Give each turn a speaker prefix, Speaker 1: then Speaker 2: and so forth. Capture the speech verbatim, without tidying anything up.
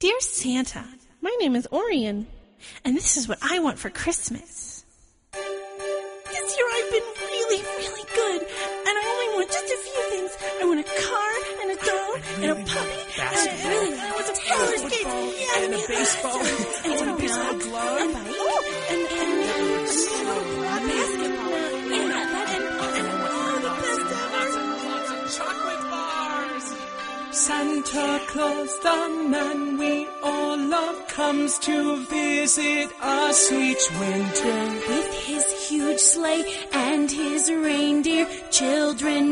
Speaker 1: Dear Santa, my name is Orion, and this is what I want for Christmas. This year I've been really, really good, and I only want just a few things. I want a car, and a doll, and a puppy, and a, really, I want some roller skates, yeah,
Speaker 2: and a baseball,
Speaker 1: and, and a baseball glove, and, oh, and, and, and a basketball, and, and, and, and, oh, the best ever.
Speaker 2: Lots of chocolate bars. Santa Claus, the man we all love, comes to visit us each winter.
Speaker 3: With his huge sleigh and his reindeer, children